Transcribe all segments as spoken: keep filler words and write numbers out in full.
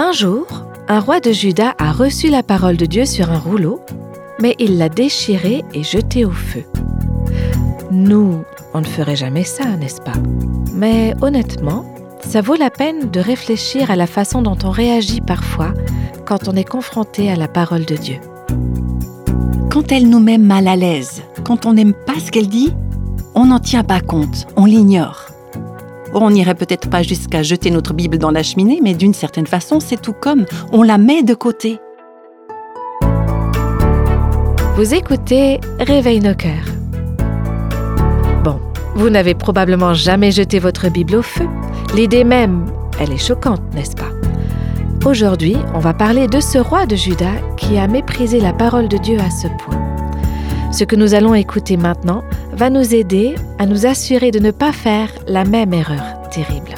Un jour, un roi de Juda a reçu la parole de Dieu sur un rouleau, mais il l'a déchirée et jetée au feu. Nous, on ne ferait jamais ça, n'est-ce pas? Mais honnêtement, ça vaut la peine de réfléchir à la façon dont on réagit parfois quand on est confronté à la parole de Dieu. Quand elle nous met mal à l'aise, quand on n'aime pas ce qu'elle dit, on n'en tient pas compte, on l'ignore. On n'irait peut-être pas jusqu'à jeter notre Bible dans la cheminée, mais d'une certaine façon, c'est tout comme on la met de côté. Vous écoutez Réveille nos cœurs. Bon, vous n'avez probablement jamais jeté votre Bible au feu. L'idée même, elle est choquante, n'est-ce pas? Aujourd'hui, on va parler de ce roi de Juda qui a méprisé la parole de Dieu à ce point. Ce que nous allons écouter maintenant va nous aider à nous assurer de ne pas faire la même erreur terrible.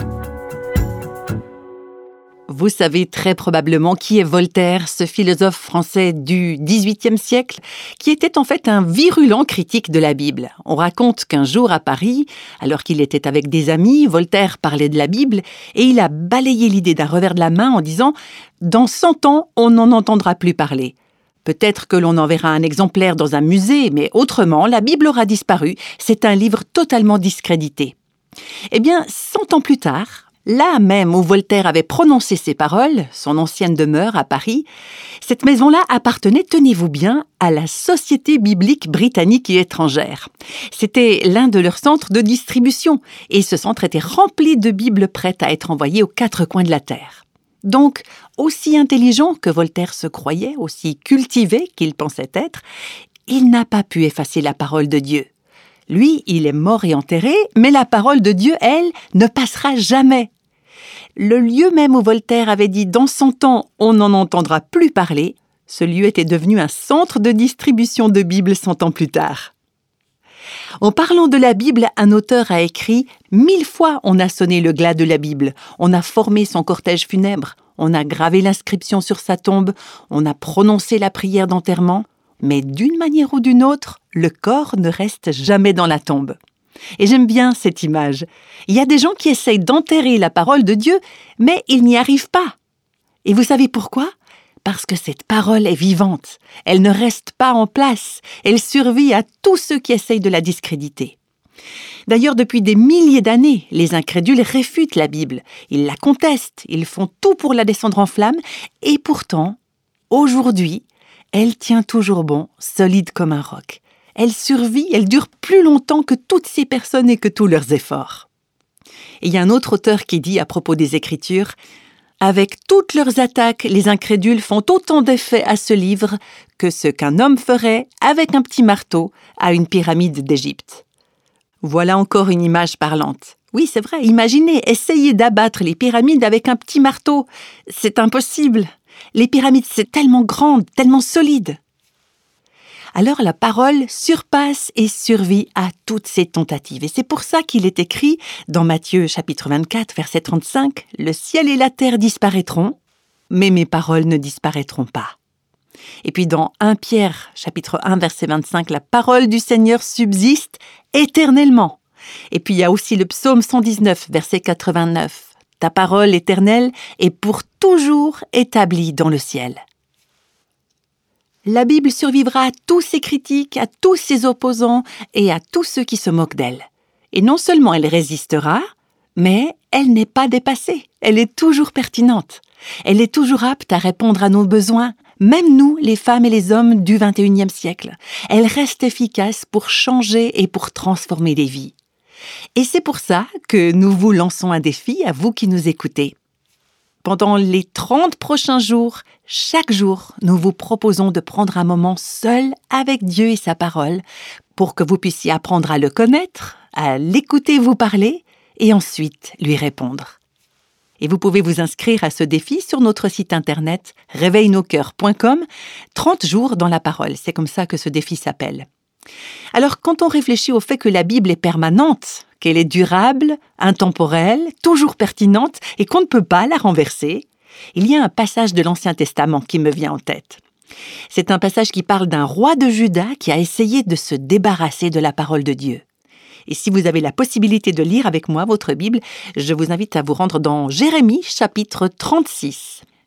Vous savez très probablement qui est Voltaire, ce philosophe français du dix-huitième siècle, qui était en fait un virulent critique de la Bible. On raconte qu'un jour à Paris, alors qu'il était avec des amis, Voltaire parlait de la Bible et il a balayé l'idée d'un revers de la main en disant « Dans cent ans, on n'en entendra plus parler ». Peut-être que l'on enverra un exemplaire dans un musée, mais autrement, la Bible aura disparu. C'est un livre totalement discrédité. Eh bien, cent ans plus tard, là même où Voltaire avait prononcé ces paroles, son ancienne demeure à Paris, cette maison-là appartenait, tenez-vous bien, à la Société biblique britannique et étrangère. C'était l'un de leurs centres de distribution, et ce centre était rempli de Bibles prêtes à être envoyées aux quatre coins de la terre. Donc, aussi intelligent que Voltaire se croyait, aussi cultivé qu'il pensait être, il n'a pas pu effacer la parole de Dieu. Lui, il est mort et enterré, mais la parole de Dieu, elle, ne passera jamais. Le lieu même où Voltaire avait dit « Dans cent ans, on n'en entendra plus parler », ce lieu était devenu un centre de distribution de Bibles cent ans plus tard. En parlant de la Bible, un auteur a écrit « Mille fois on a sonné le glas de la Bible, on a formé son cortège funèbre, on a gravé l'inscription sur sa tombe, on a prononcé la prière d'enterrement, mais d'une manière ou d'une autre, le corps ne reste jamais dans la tombe. » Et j'aime bien cette image. Il y a des gens qui essayent d'enterrer la parole de Dieu, mais ils n'y arrivent pas. Et vous savez pourquoi ? Parce que cette parole est vivante, elle ne reste pas en place, elle survit à tous ceux qui essayent de la discréditer. D'ailleurs, depuis des milliers d'années, les incrédules réfutent la Bible, ils la contestent, ils font tout pour la descendre en flammes, et pourtant, aujourd'hui, elle tient toujours bon, solide comme un roc. Elle survit, elle dure plus longtemps que toutes ces personnes et que tous leurs efforts. Et il y a un autre auteur qui dit à propos des Écritures « Avec toutes leurs attaques, les incrédules font autant d'effet à ce livre que ce qu'un homme ferait avec un petit marteau à une pyramide d'Égypte. » Voilà encore une image parlante. Oui, c'est vrai, imaginez, essayez d'abattre les pyramides avec un petit marteau. C'est impossible. Les pyramides, c'est tellement grand, tellement solide. Alors la parole surpasse et survit à toutes ces tentatives. Et c'est pour ça qu'il est écrit dans Matthieu chapitre vingt-quatre, verset trente-cinq, « Le ciel et la terre disparaîtront, mais mes paroles ne disparaîtront pas. » Et puis dans premier Pierre chapitre un, verset vingt-cinq, « La parole du Seigneur subsiste éternellement. » Et puis il y a aussi le psaume cent dix-neuf, verset quatre-vingt-neuf, « Ta parole éternelle est pour toujours établie dans le ciel. » La Bible survivra à tous ses critiques, à tous ses opposants et à tous ceux qui se moquent d'elle. Et non seulement elle résistera, mais elle n'est pas dépassée. Elle est toujours pertinente. Elle est toujours apte à répondre à nos besoins, même nous, les femmes et les hommes du vingt et unième siècle. Elle reste efficace pour changer et pour transformer les vies. Et c'est pour ça que nous vous lançons un défi à vous qui nous écoutez. Pendant les trente prochains jours, chaque jour, nous vous proposons de prendre un moment seul avec Dieu et sa parole pour que vous puissiez apprendre à le connaître, à l'écouter vous parler et ensuite lui répondre. Et vous pouvez vous inscrire à ce défi sur notre site internet réveille nos cœurs point com, trente jours dans la parole, c'est comme ça que ce défi s'appelle. Alors, quand on réfléchit au fait que la Bible est permanente, qu'elle est durable, intemporelle, toujours pertinente et qu'on ne peut pas la renverser, il y a un passage de l'Ancien Testament qui me vient en tête. C'est un passage qui parle d'un roi de Juda qui a essayé de se débarrasser de la parole de Dieu. Et si vous avez la possibilité de lire avec moi votre Bible, je vous invite à vous rendre dans Jérémie, chapitre trente-six.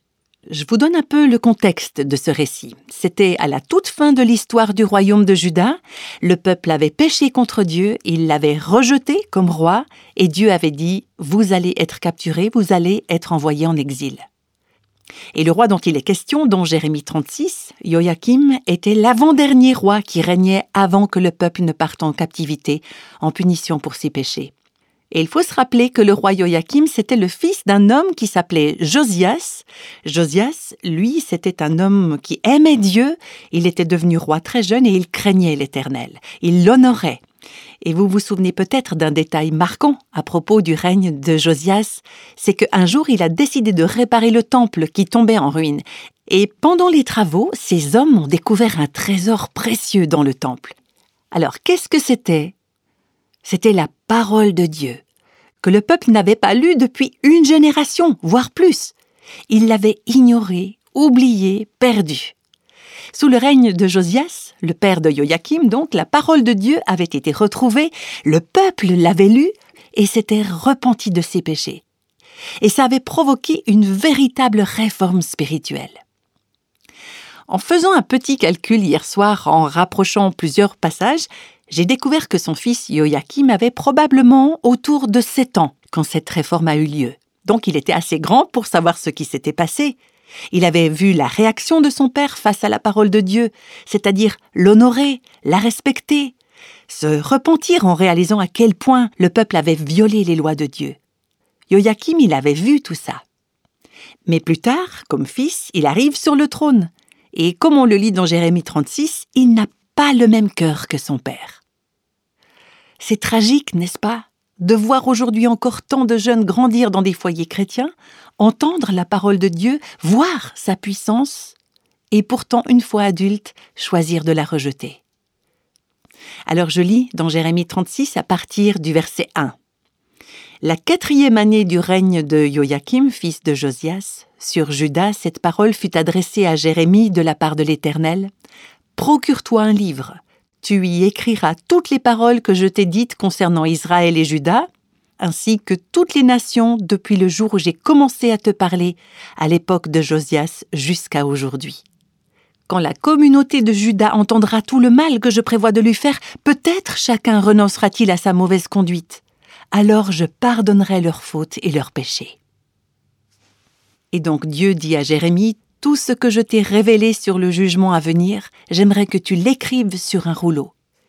Je vous donne un peu le contexte de ce récit. C'était à la toute fin de l'histoire du royaume de Juda. Le peuple avait péché contre Dieu, il l'avait rejeté comme roi, et Dieu avait dit « Vous allez être capturés, vous allez être envoyés en exil ». Et le roi dont il est question, dans Jérémie trente-six, Joachim, était l'avant-dernier roi qui régnait avant que le peuple ne parte en captivité, en punition pour ses péchés. Et il faut se rappeler que le roi Joachim, c'était le fils d'un homme qui s'appelait Josias. Josias, lui, c'était un homme qui aimait Dieu. Il était devenu roi très jeune et il craignait l'Éternel. Il l'honorait. Et vous vous souvenez peut-être d'un détail marquant à propos du règne de Josias, c'est qu'un jour, il a décidé de réparer le temple qui tombait en ruine. Et pendant les travaux, ces hommes ont découvert un trésor précieux dans le temple. Alors, qu'est-ce que c'était ? C'était la parole de Dieu, que le peuple n'avait pas lue depuis une génération, voire plus. Il l'avait ignorée, oubliée, perdue. Sous le règne de Josias, le père de Joachim, donc, la parole de Dieu avait été retrouvée, le peuple l'avait lue et s'était repenti de ses péchés. Et ça avait provoqué une véritable réforme spirituelle. En faisant un petit calcul hier soir, en rapprochant plusieurs passages, j'ai découvert que son fils Joachim avait probablement autour de sept ans quand cette réforme a eu lieu. Donc il était assez grand pour savoir ce qui s'était passé. Il avait vu la réaction de son père face à la parole de Dieu, c'est-à-dire l'honorer, la respecter, se repentir en réalisant à quel point le peuple avait violé les lois de Dieu. Joachim, il avait vu tout ça. Mais plus tard, comme fils, il arrive sur le trône. Et comme on le lit dans Jérémie trente-six, il n'a pas le même cœur que son père. C'est tragique, n'est-ce pas, de voir aujourd'hui encore tant de jeunes grandir dans des foyers chrétiens, entendre la parole de Dieu, voir sa puissance, et pourtant, une fois adultes, choisir de la rejeter. Alors je lis dans Jérémie trente-six à partir du verset un. La quatrième année du règne de Joachim, fils de Josias, sur Juda, cette parole fut adressée à Jérémie de la part de l'Éternel. « Procure-toi un livre. Tu y écriras toutes les paroles que je t'ai dites concernant Israël et Juda, ainsi que toutes les nations depuis le jour où j'ai commencé à te parler, à l'époque de Josias jusqu'à aujourd'hui. Quand la communauté de Juda entendra tout le mal que je prévois de lui faire, peut-être chacun renoncera-t-il à sa mauvaise conduite. Alors je pardonnerai leurs fautes et leurs péchés. » Et donc Dieu dit à Jérémie, « Tout ce que je t'ai révélé sur le jugement à venir, j'aimerais que tu l'écrives sur un rouleau. »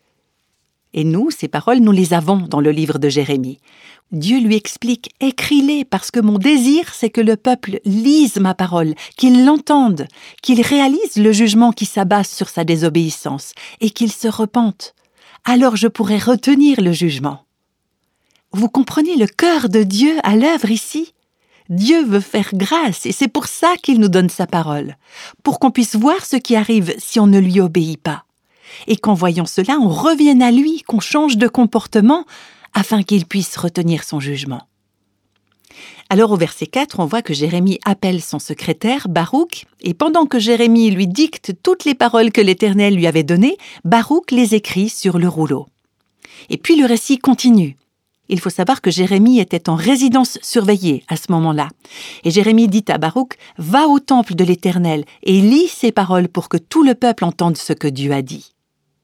Et nous, ces paroles, nous les avons dans le livre de Jérémie. Dieu lui explique, « Écris-les, parce que mon désir, c'est que le peuple lise ma parole, qu'il l'entende, qu'il réalise le jugement qui s'abat sur sa désobéissance et qu'il se repente. Alors je pourrai retenir le jugement. » Vous comprenez le cœur de Dieu à l'œuvre ici ? Dieu veut faire grâce et c'est pour ça qu'il nous donne sa parole, pour qu'on puisse voir ce qui arrive si on ne lui obéit pas. Et qu'en voyant cela, on revienne à lui, qu'on change de comportement afin qu'il puisse retenir son jugement. Alors au verset quatre, on voit que Jérémie appelle son secrétaire, Baruch, et pendant que Jérémie lui dicte toutes les paroles que l'Éternel lui avait données, Baruch les écrit sur le rouleau. Et puis le récit continue. Il faut savoir que Jérémie était en résidence surveillée à ce moment-là. Et Jérémie dit à Baruch, « Va au temple de l'Éternel et lis ces paroles pour que tout le peuple entende ce que Dieu a dit. »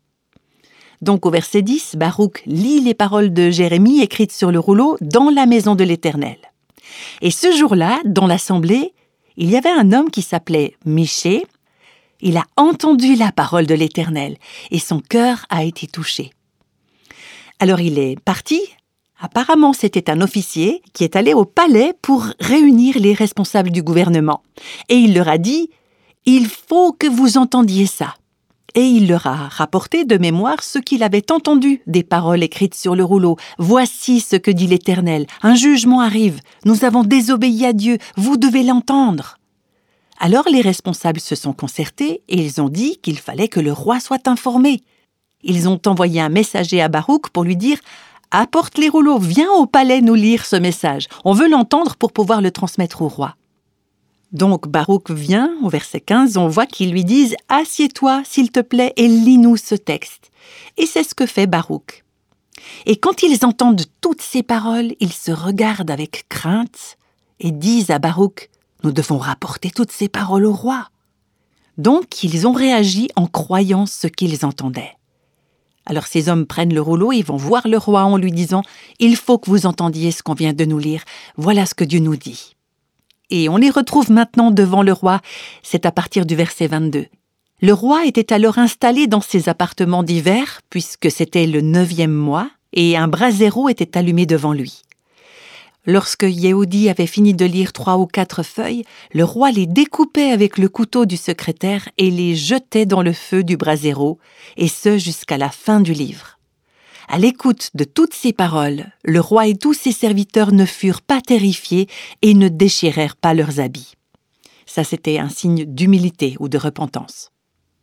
Donc au verset dix, Baruch lit les paroles de Jérémie écrites sur le rouleau dans la maison de l'Éternel. Et ce jour-là, dans l'assemblée, il y avait un homme qui s'appelait Michée. Il a entendu la parole de l'Éternel et son cœur a été touché. Alors il est parti. Apparemment, c'était un officier qui est allé au palais pour réunir les responsables du gouvernement. Et il leur a dit « Il faut que vous entendiez ça. » Et il leur a rapporté de mémoire ce qu'il avait entendu des paroles écrites sur le rouleau. « Voici ce que dit l'Éternel. Un jugement arrive. Nous avons désobéi à Dieu. Vous devez l'entendre. » Alors les responsables se sont concertés et ils ont dit qu'il fallait que le roi soit informé. Ils ont envoyé un messager à Baruch pour lui dire « Apporte les rouleaux, viens au palais nous lire ce message. On veut l'entendre pour pouvoir le transmettre au roi. » Donc Baruch vient, au verset quinze, on voit qu'ils lui disent « Assieds-toi, s'il te plaît, et lis-nous ce texte. » Et c'est ce que fait Baruch. Et quand ils entendent toutes ces paroles, ils se regardent avec crainte et disent à Baruch « Nous devons rapporter toutes ces paroles au roi. » Donc, ils ont réagi en croyant ce qu'ils entendaient. Alors ces hommes prennent le rouleau et vont voir le roi en lui disant « Il faut que vous entendiez ce qu'on vient de nous lire. Voilà ce que Dieu nous dit. » Et on les retrouve maintenant devant le roi. C'est à partir du verset vingt-deux. Le roi était alors installé dans ses appartements d'hiver, puisque c'était le neuvième mois, et un brasero était allumé devant lui. Lorsque Yehudi avait fini de lire trois ou quatre feuilles, le roi les découpait avec le couteau du secrétaire et les jetait dans le feu du brasero, et ce jusqu'à la fin du livre. À l'écoute de toutes ces paroles, le roi et tous ses serviteurs ne furent pas terrifiés et ne déchirèrent pas leurs habits. Ça, c'était un signe d'humilité ou de repentance.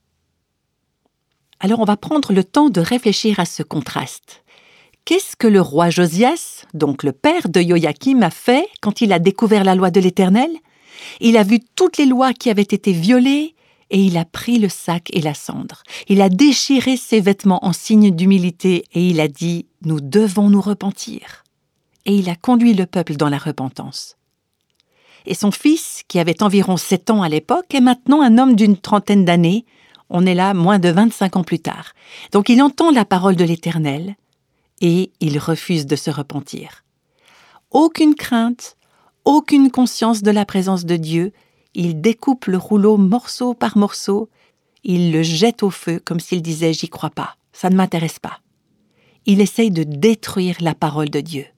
Alors, on va prendre le temps de réfléchir à ce contraste. Qu'est-ce que le roi Josias, donc le père de Joachim, a fait quand il a découvert la loi de l'Éternel? Il a vu toutes les lois qui avaient été violées et il a pris le sac et la cendre. Il a déchiré ses vêtements en signe d'humilité et il a dit « Nous devons nous repentir ». Et il a conduit le peuple dans la repentance. Et son fils, qui avait environ sept ans à l'époque, est maintenant un homme d'une trentaine d'années. On est là moins de vingt-cinq ans plus tard. Donc il entend la parole de l'Éternel et il refuse de se repentir. Aucune crainte, aucune conscience de la présence de Dieu. Il découpe le rouleau morceau par morceau. Il le jette au feu comme s'il disait « J'y crois pas, ça ne m'intéresse pas ». Il essaye de détruire la parole de Dieu.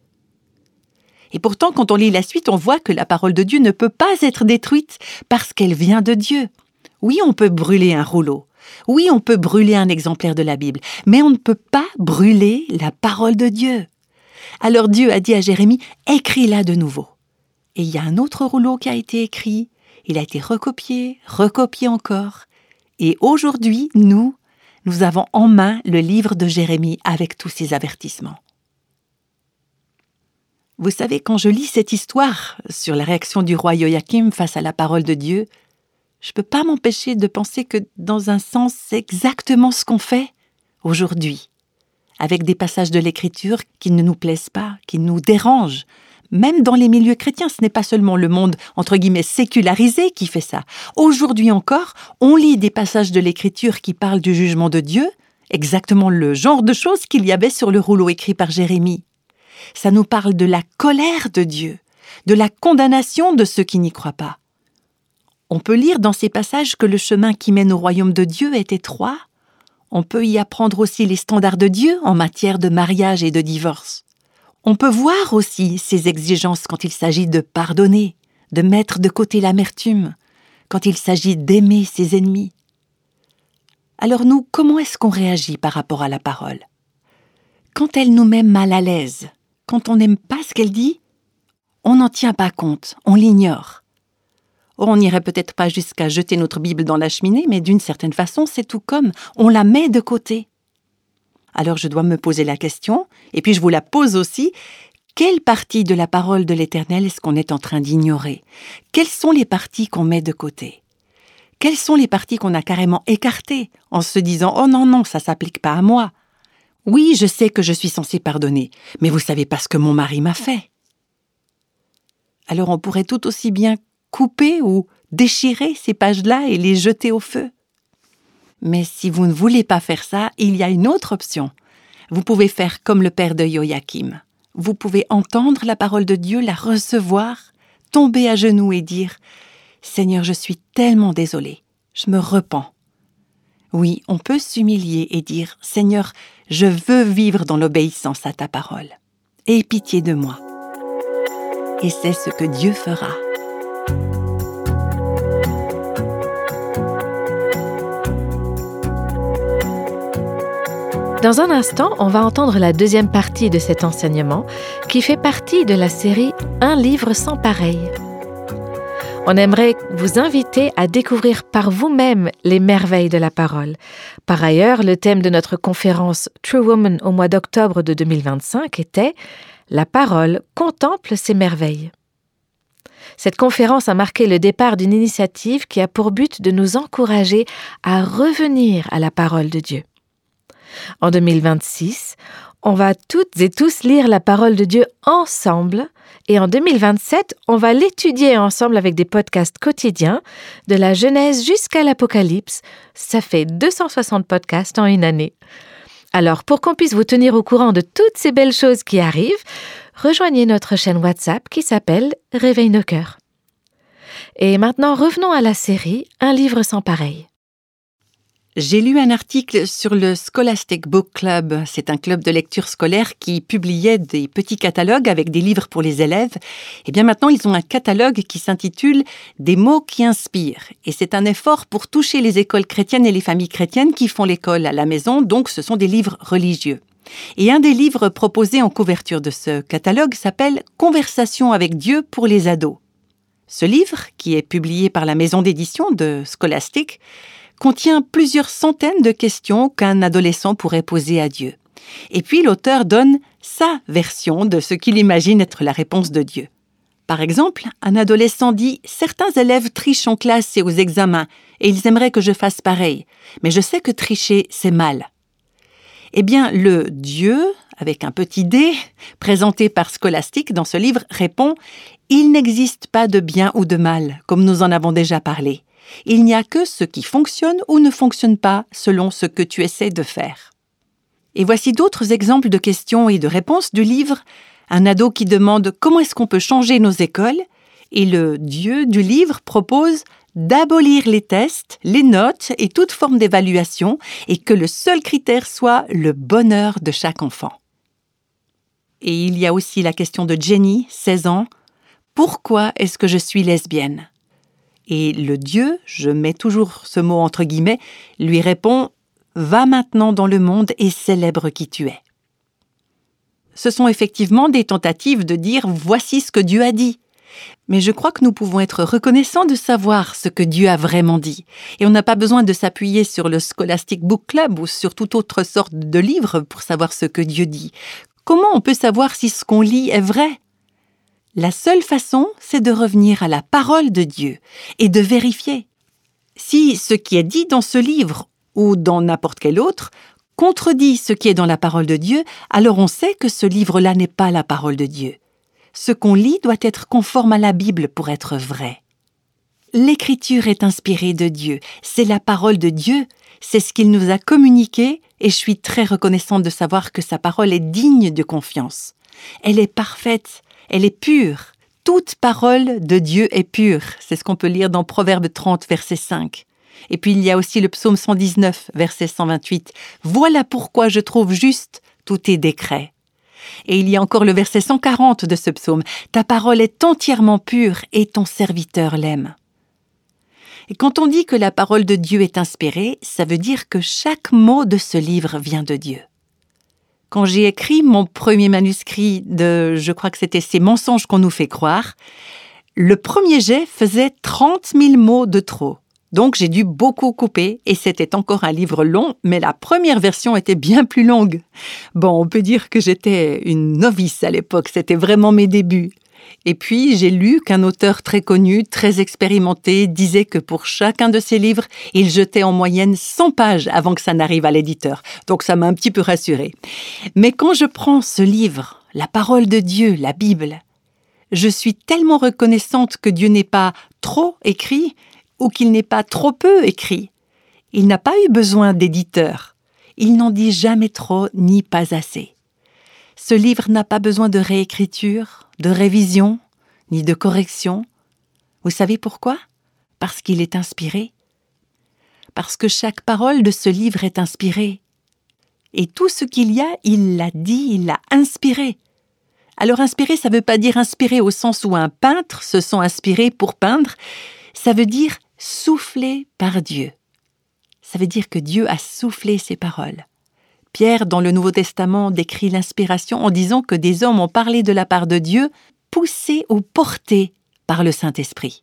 Et pourtant, quand on lit la suite, on voit que la parole de Dieu ne peut pas être détruite parce qu'elle vient de Dieu. Oui, on peut brûler un rouleau. Oui, on peut brûler un exemplaire de la Bible, mais on ne peut pas brûler la parole de Dieu. Alors Dieu a dit à Jérémie, écris-la de nouveau. Et il y a un autre rouleau qui a été écrit, il a été recopié, recopié encore. Et aujourd'hui, nous, nous avons en main le livre de Jérémie avec tous ses avertissements. Vous savez, quand je lis cette histoire sur la réaction du roi Joachim face à la parole de Dieu, je ne peux pas m'empêcher de penser que, dans un sens, c'est exactement ce qu'on fait aujourd'hui, avec des passages de l'Écriture qui ne nous plaisent pas, qui nous dérangent. Même dans les milieux chrétiens, ce n'est pas seulement le monde, entre guillemets, sécularisé qui fait ça. Aujourd'hui encore, on lit des passages de l'Écriture qui parlent du jugement de Dieu, exactement le genre de choses qu'il y avait sur le rouleau écrit par Jérémie. Ça nous parle de la colère de Dieu, de la condamnation de ceux qui n'y croient pas. On peut lire dans ces passages que le chemin qui mène au royaume de Dieu est étroit. On peut y apprendre aussi les standards de Dieu en matière de mariage et de divorce. On peut voir aussi ses exigences quand il s'agit de pardonner, de mettre de côté l'amertume, quand il s'agit d'aimer ses ennemis. Alors nous, comment est-ce qu'on réagit par rapport à la parole? Quand elle nous met mal à l'aise, quand on n'aime pas ce qu'elle dit, on n'en tient pas compte, on l'ignore. On n'irait peut-être pas jusqu'à jeter notre Bible dans la cheminée, mais d'une certaine façon, c'est tout comme, on la met de côté. Alors je dois me poser la question, et puis je vous la pose aussi, quelle partie de la parole de l'Éternel est-ce qu'on est en train d'ignorer? Quelles sont les parties qu'on met de côté? Quelles sont les parties qu'on a carrément écartées, en se disant « Oh non, non, ça ne s'applique pas à moi. Oui, je sais que je suis censée pardonner, mais vous ne savez pas ce que mon mari m'a fait. » Alors on pourrait tout aussi bien couper ou déchirer ces pages-là et les jeter au feu. Mais si vous ne voulez pas faire ça, il y a une autre option. Vous pouvez faire comme le père de Joachim. Vous pouvez entendre la parole de Dieu, la recevoir, tomber à genoux et dire « Seigneur, je suis tellement désolé, je me repens. » Oui, on peut s'humilier et dire « Seigneur, je veux vivre dans l'obéissance à ta parole. Aie pitié de moi. » Et c'est ce que Dieu fera. Dans un instant, on va entendre la deuxième partie de cet enseignement qui fait partie de la série « Un livre sans pareil ». On aimerait vous inviter à découvrir par vous-même les merveilles de la parole. Par ailleurs, le thème de notre conférence True Woman au mois d'octobre de deux mille vingt-cinq était « La parole contemple ses merveilles ». Cette conférence a marqué le départ d'une initiative qui a pour but de nous encourager à revenir à la parole de Dieu. En deux mille vingt-six, On va toutes et tous lire la parole de Dieu ensemble et en deux mille vingt-sept, on va l'étudier ensemble avec des podcasts quotidiens de la Genèse jusqu'à l'Apocalypse. Ça fait deux cent soixante podcasts en une année. Alors, pour qu'on puisse vous tenir au courant de toutes ces belles choses qui arrivent, rejoignez notre chaîne WhatsApp qui s'appelle Réveille nos cœurs. Et maintenant, revenons à la série Un livre sans pareil. J'ai lu un article sur le Scholastic Book Club. C'est un club de lecture scolaire qui publiait des petits catalogues avec des livres pour les élèves. Et bien maintenant, ils ont un catalogue qui s'intitule « Des mots qui inspirent ». Et c'est un effort pour toucher les écoles chrétiennes et les familles chrétiennes qui font l'école à la maison. Donc, ce sont des livres religieux. Et un des livres proposés en couverture de ce catalogue s'appelle « Conversation avec Dieu pour les ados ». Ce livre, qui est publié par la maison d'édition de Scholastic, contient plusieurs centaines de questions qu'un adolescent pourrait poser à Dieu. Et puis l'auteur donne sa version de ce qu'il imagine être la réponse de Dieu. Par exemple, un adolescent dit « Certains élèves trichent en classe et aux examens, et ils aimeraient que je fasse pareil, mais je sais que tricher, c'est mal. » Eh bien, le Dieu, avec un petit d, présenté par Scholastic dans ce livre, répond « Il n'existe pas de bien ou de mal, comme nous en avons déjà parlé. Il n'y a que ce qui fonctionne ou ne fonctionne pas selon ce que tu essaies de faire. » Et voici d'autres exemples de questions et de réponses du livre. Un ado qui demande « Comment est-ce qu'on peut changer nos écoles ?» Et le Dieu du livre propose d'abolir les tests, les notes et toute forme d'évaluation et que le seul critère soit le bonheur de chaque enfant. Et il y a aussi la question de Jenny, seize ans. « Pourquoi est-ce que je suis lesbienne ?» Et le Dieu, je mets toujours ce mot entre guillemets, lui répond « Va maintenant dans le monde et célèbre qui tu es. » Ce sont effectivement des tentatives de dire « Voici ce que Dieu a dit ». Mais je crois que nous pouvons être reconnaissants de savoir ce que Dieu a vraiment dit. Et on n'a pas besoin de s'appuyer sur le Scholastic Book Club ou sur toute autre sorte de livre pour savoir ce que Dieu dit. Comment on peut savoir si ce qu'on lit est vrai ? La seule façon, c'est de revenir à la parole de Dieu et de vérifier. Si ce qui est dit dans ce livre ou dans n'importe quel autre contredit ce qui est dans la parole de Dieu, alors on sait que ce livre-là n'est pas la parole de Dieu. Ce qu'on lit doit être conforme à la Bible pour être vrai. L'Écriture est inspirée de Dieu, c'est la parole de Dieu, c'est ce qu'il nous a communiqué et je suis très reconnaissante de savoir que sa parole est digne de confiance. Elle est parfaite. Elle est pure. Toute parole de Dieu est pure. C'est ce qu'on peut lire dans Proverbe trente, verset cinq. Et puis il y a aussi le psaume cent dix-neuf, verset cent vingt-huit. « Voilà pourquoi je trouve juste tous tes décrets. » Et il y a encore le verset cent quarante de ce psaume. « Ta parole est entièrement pure et ton serviteur l'aime. » Et quand on dit que la parole de Dieu est inspirée, ça veut dire que chaque mot de ce livre vient de Dieu. Quand j'ai écrit mon premier manuscrit de, je crois que c'était Ces mensonges qu'on nous fait croire, le premier jet faisait trente mille mots de trop. Donc j'ai dû beaucoup couper et c'était encore un livre long, mais la première version était bien plus longue. Bon, on peut dire que j'étais une novice à l'époque, c'était vraiment mes débuts. Et puis, j'ai lu qu'un auteur très connu, très expérimenté, disait que pour chacun de ses livres, il jetait en moyenne cent pages avant que ça n'arrive à l'éditeur. Donc, ça m'a un petit peu rassurée. Mais quand je prends ce livre, la parole de Dieu, la Bible, je suis tellement reconnaissante que Dieu n'est pas trop écrit ou qu'il n'est pas trop peu écrit. Il n'a pas eu besoin d'éditeur. Il n'en dit jamais trop ni pas assez. Ce livre n'a pas besoin de réécriture, de révision, ni de correction. Vous savez pourquoi ? Parce qu'il est inspiré. Parce que chaque parole de ce livre est inspirée. Et tout ce qu'il y a, il l'a dit, il l'a inspiré. Alors inspiré, ça ne veut pas dire inspiré au sens où un peintre se sent inspiré pour peindre. Ça veut dire soufflé par Dieu. Ça veut dire que Dieu a soufflé ses paroles. Pierre, dans le Nouveau Testament, décrit l'inspiration en disant que des hommes ont parlé de la part de Dieu, poussés ou portés par le Saint-Esprit.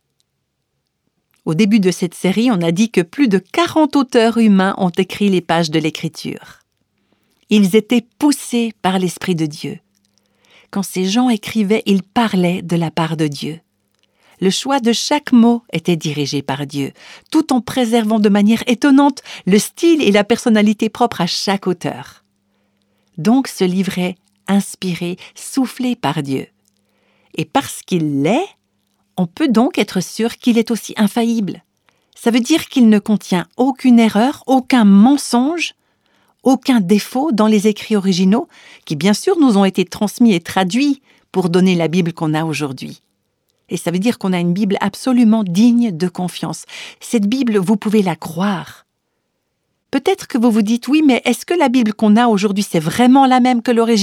Au début de cette série, on a dit que plus de quarante auteurs humains ont écrit les pages de l'Écriture. Ils étaient poussés par l'Esprit de Dieu. Quand ces gens écrivaient, ils parlaient de la part de Dieu. Le choix de chaque mot était dirigé par Dieu, tout en préservant de manière étonnante le style et la personnalité propre à chaque auteur. Donc ce livre est inspiré, soufflé par Dieu. Et parce qu'il l'est, on peut donc être sûr qu'il est aussi infaillible. Ça veut dire qu'il ne contient aucune erreur, aucun mensonge, aucun défaut dans les écrits originaux, qui bien sûr nous ont été transmis et traduits pour donner la Bible qu'on a aujourd'hui. Et ça veut dire qu'on a une Bible absolument digne de confiance. Cette Bible, vous pouvez la croire. Peut-être que vous vous dites, oui, mais est-ce que la Bible qu'on a aujourd'hui, c'est vraiment la même que l'original ?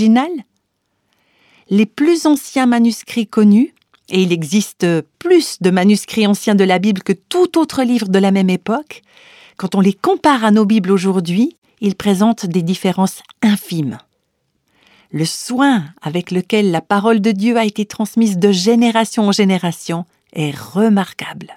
Les plus anciens manuscrits connus, et il existe plus de manuscrits anciens de la Bible que tout autre livre de la même époque, quand on les compare à nos Bibles aujourd'hui, ils présentent des différences infimes. Le soin avec lequel la parole de Dieu a été transmise de génération en génération est remarquable.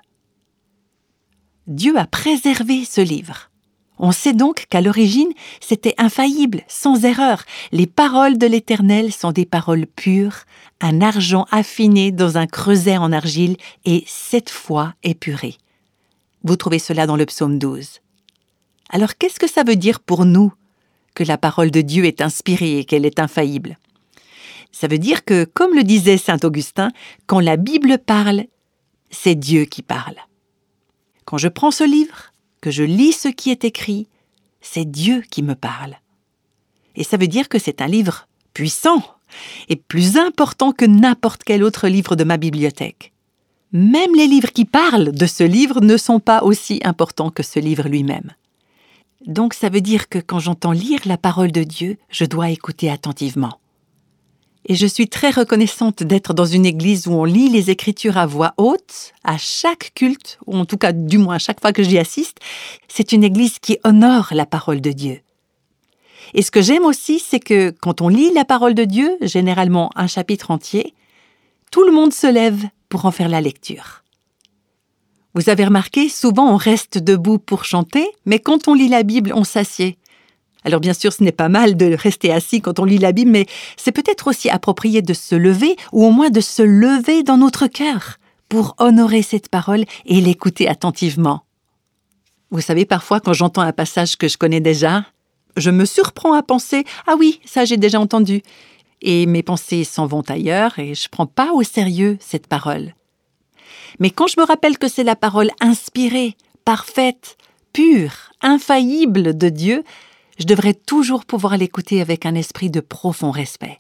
Dieu a préservé ce livre. On sait donc qu'à l'origine, c'était infaillible, sans erreur. Les paroles de l'Éternel sont des paroles pures, un argent affiné dans un creuset en argile et sept fois épuré. Vous trouvez cela dans le psaume douze. Alors qu'est-ce que ça veut dire pour nous que la parole de Dieu est inspirée et qu'elle est infaillible ? Ça veut dire que, comme le disait saint Augustin, quand la Bible parle, c'est Dieu qui parle. Quand je prends ce livre, que je lis ce qui est écrit, c'est Dieu qui me parle. Et ça veut dire que c'est un livre puissant et plus important que n'importe quel autre livre de ma bibliothèque. Même les livres qui parlent de ce livre ne sont pas aussi importants que ce livre lui-même. Donc ça veut dire que quand j'entends lire la parole de Dieu, je dois écouter attentivement. Et je suis très reconnaissante d'être dans une église où on lit les Écritures à voix haute, à chaque culte, ou en tout cas du moins à chaque fois que j'y assiste. C'est une église qui honore la parole de Dieu. Et ce que j'aime aussi, c'est que quand on lit la parole de Dieu, généralement un chapitre entier, tout le monde se lève pour en faire la lecture. Vous avez remarqué, souvent on reste debout pour chanter, mais quand on lit la Bible, on s'assied. Alors bien sûr, ce n'est pas mal de rester assis quand on lit la Bible, mais c'est peut-être aussi approprié de se lever, ou au moins de se lever dans notre cœur, pour honorer cette parole et l'écouter attentivement. Vous savez, parfois, quand j'entends un passage que je connais déjà, je me surprends à penser « Ah oui, ça j'ai déjà entendu ». Et mes pensées s'en vont ailleurs et je ne prends pas au sérieux cette parole. Mais quand je me rappelle que c'est la parole inspirée, parfaite, pure, infaillible de Dieu, je devrais toujours pouvoir l'écouter avec un esprit de profond respect.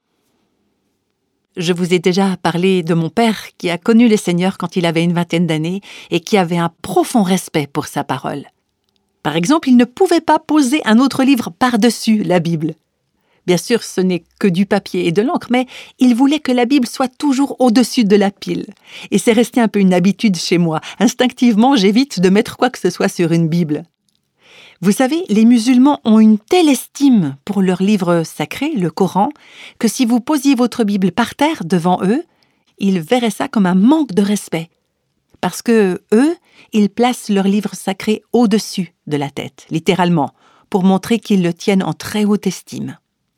Je vous ai déjà parlé de mon père qui a connu le Seigneur quand il avait une vingtaine d'années et qui avait un profond respect pour sa parole. Par exemple, il ne pouvait pas poser un autre livre par-dessus la Bible. Bien sûr, ce n'est que du papier et de l'encre, mais il voulait que la Bible soit toujours au-dessus de la pile. Et c'est resté un peu une habitude chez moi. Instinctivement, j'évite de mettre quoi que ce soit sur une Bible. Vous savez, les musulmans ont une telle estime pour leur livre sacré, le Coran, que si vous posiez votre Bible par terre devant eux, ils verraient ça comme un manque de respect. Parce que eux, ils placent leur livre sacré au-dessus de la tête, littéralement, pour montrer qu'ils le tiennent en très haute estime.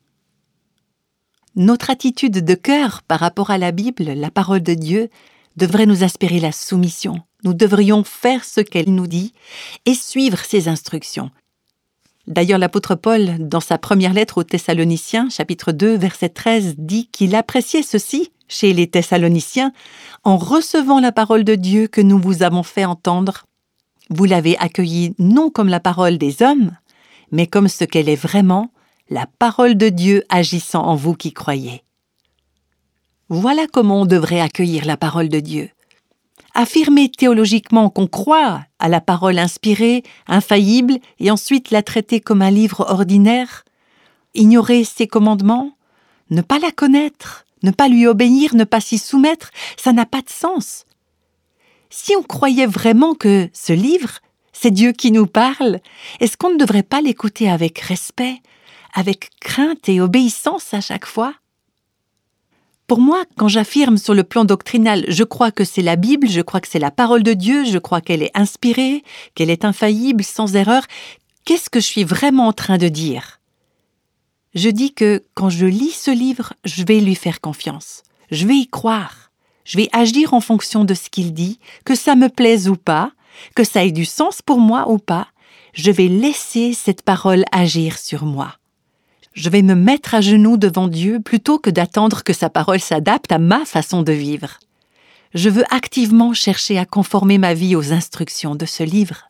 Notre attitude de cœur par rapport à la Bible, la parole de Dieu, devrait nous inspirer la soumission. Nous devrions faire ce qu'elle nous dit et suivre ses instructions. D'ailleurs, l'apôtre Paul, dans sa première lettre aux Thessaloniciens, chapitre deux, verset treize, dit qu'il appréciait ceci chez les Thessaloniciens en recevant la parole de Dieu que nous vous avons fait entendre. Vous l'avez accueillie non comme la parole des hommes, mais comme ce qu'elle est vraiment, la parole de Dieu agissant en vous qui croyez. Voilà comment on devrait accueillir la parole de Dieu. Affirmer théologiquement qu'on croit à la parole inspirée, infaillible, et ensuite la traiter comme un livre ordinaire, ignorer ses commandements, ne pas la connaître, ne pas lui obéir, ne pas s'y soumettre, ça n'a pas de sens. Si on croyait vraiment que ce livre, c'est Dieu qui nous parle, est-ce qu'on ne devrait pas l'écouter avec respect, avec crainte et obéissance à chaque fois ? Pour moi, quand j'affirme sur le plan doctrinal, je crois que c'est la Bible, je crois que c'est la parole de Dieu, je crois qu'elle est inspirée, qu'elle est infaillible, sans erreur, qu'est-ce que je suis vraiment en train de dire ? Je dis que quand je lis ce livre, je vais lui faire confiance, je vais y croire, je vais agir en fonction de ce qu'il dit, que ça me plaise ou pas, que ça ait du sens pour moi ou pas, je vais laisser cette parole agir sur moi. Je vais me mettre à genoux devant Dieu plutôt que d'attendre que sa parole s'adapte à ma façon de vivre. Je veux activement chercher à conformer ma vie aux instructions de ce livre.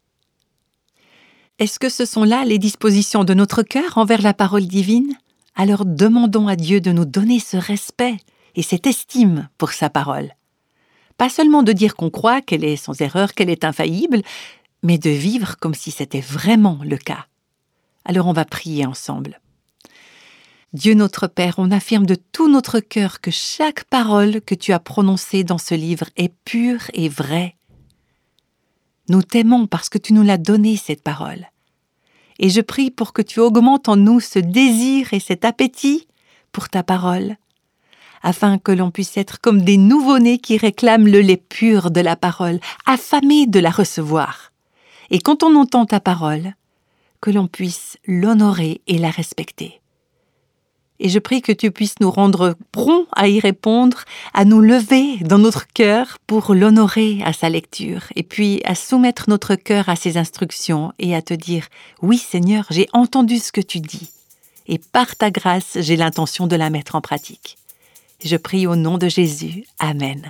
Est-ce que ce sont là les dispositions de notre cœur envers la parole divine? Alors demandons à Dieu de nous donner ce respect et cette estime pour sa parole. Pas seulement de dire qu'on croit qu'elle est sans erreur, qu'elle est infaillible, mais de vivre comme si c'était vraiment le cas. Alors on va prier ensemble. Dieu notre Père, on affirme de tout notre cœur que chaque parole que tu as prononcée dans ce livre est pure et vraie. Nous t'aimons parce que tu nous l'as donnée, cette parole. Et je prie pour que tu augmentes en nous ce désir et cet appétit pour ta parole, afin que l'on puisse être comme des nouveau-nés qui réclament le lait pur de la parole, affamés de la recevoir. Et quand on entend ta parole, que l'on puisse l'honorer et la respecter. Et je prie que tu puisses nous rendre prompts à y répondre, à nous lever dans notre cœur pour l'honorer à sa lecture, et puis à soumettre notre cœur à ses instructions et à te dire « Oui Seigneur, j'ai entendu ce que tu dis, et par ta grâce, j'ai l'intention de la mettre en pratique. » Je prie au nom de Jésus. Amen.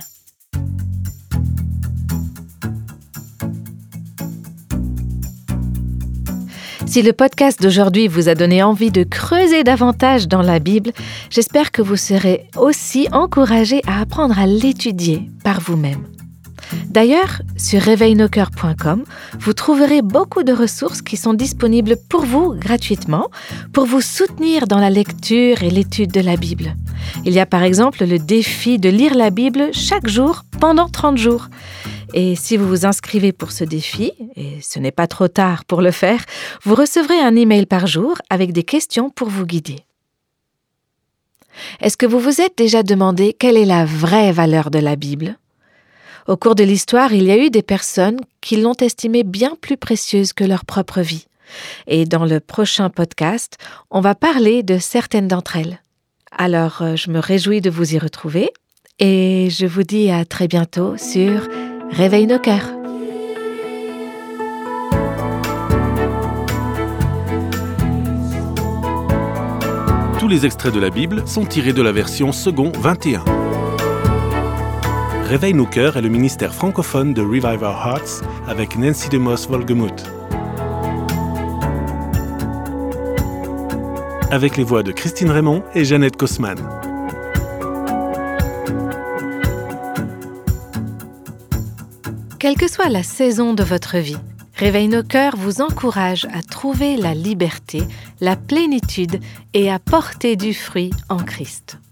Si le podcast d'aujourd'hui vous a donné envie de creuser davantage dans la Bible, j'espère que vous serez aussi encouragés à apprendre à l'étudier par vous-même. D'ailleurs, sur réveil nos cœurs point com, vous trouverez beaucoup de ressources qui sont disponibles pour vous gratuitement, pour vous soutenir dans la lecture et l'étude de la Bible. Il y a par exemple le défi de lire la Bible chaque jour pendant trente jours. Et si vous vous inscrivez pour ce défi, et ce n'est pas trop tard pour le faire, vous recevrez un email par jour avec des questions pour vous guider. Est-ce que vous vous êtes déjà demandé quelle est la vraie valeur de la Bible ? Au cours de l'histoire, il y a eu des personnes qui l'ont estimée bien plus précieuse que leur propre vie. Et dans le prochain podcast, on va parler de certaines d'entre elles. Alors, je me réjouis de vous y retrouver et je vous dis à très bientôt sur Réveil nos cœurs. Tous les extraits de la Bible sont tirés de la version Second vingt et un. Réveil nos cœurs est le ministère francophone de Revive Our Hearts avec Nancy DeMoss Wolgemuth. Avec les voix de Christine Raymond et Jeannette Kosman. Quelle que soit la saison de votre vie, Réveil nos cœurs vous encourage à trouver la liberté, la plénitude et à porter du fruit en Christ.